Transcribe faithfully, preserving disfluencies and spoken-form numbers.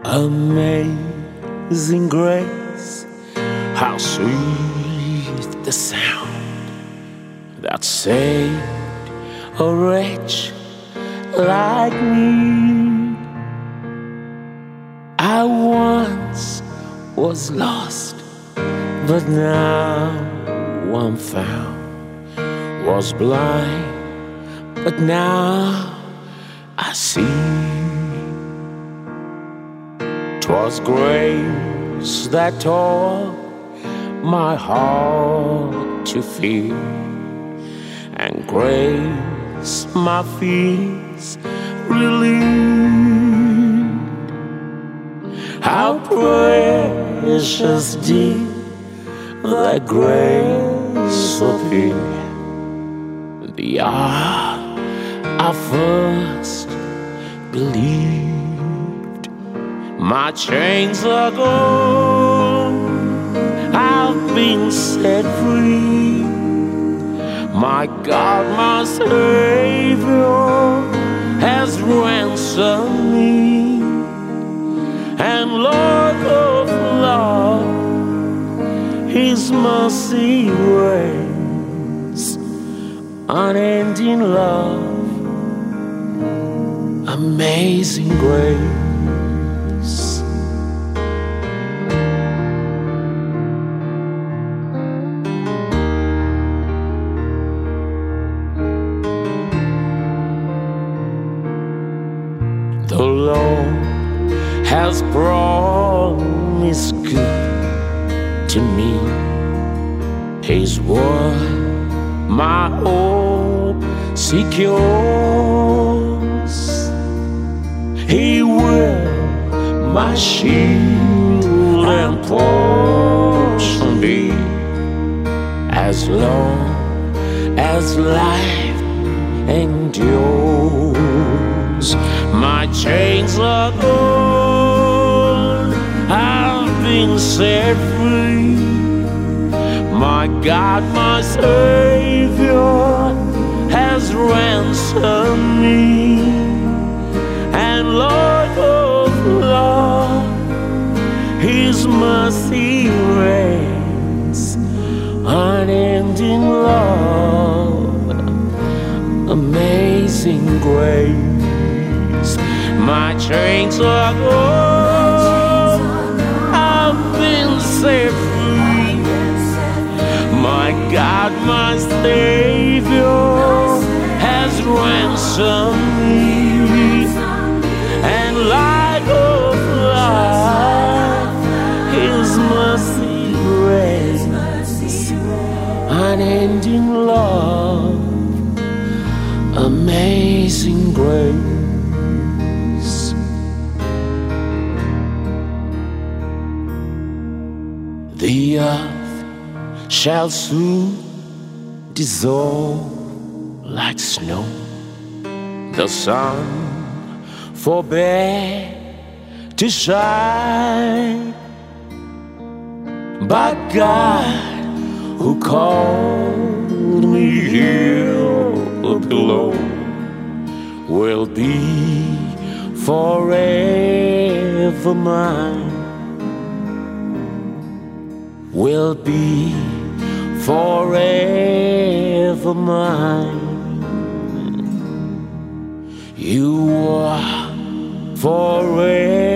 Amazing grace, how sweet the sound that saved a wretch like me. I once was lost, but now I'm found. Was blind, but now I see. 'Twas grace that taught my heart to fear, and grace my fears relieved. How precious did that grace appear the hour I first believed. My chains are gone, I've been set free. My God, my Savior, has ransomed me. And Lord of love, His mercy reigns, unending love, amazing grace. The Lord has promised good to me. His word my hope secures. He will my shield and portion be, as long as life endures. My chains are gone, I've been set free. My God, my Savior, has ransomed me. And Lord of love, His mercy reigns, unending love, amazing grace. My chains are gone, I've been set free. My God, my Savior, has ransomed me. And light of life, His mercy reigns, unending love, amazing grace. The earth shall soon dissolve like snow. The sun forbear to shine, but God, who called me here below, will be forever mine. Will be forever mine. You are forever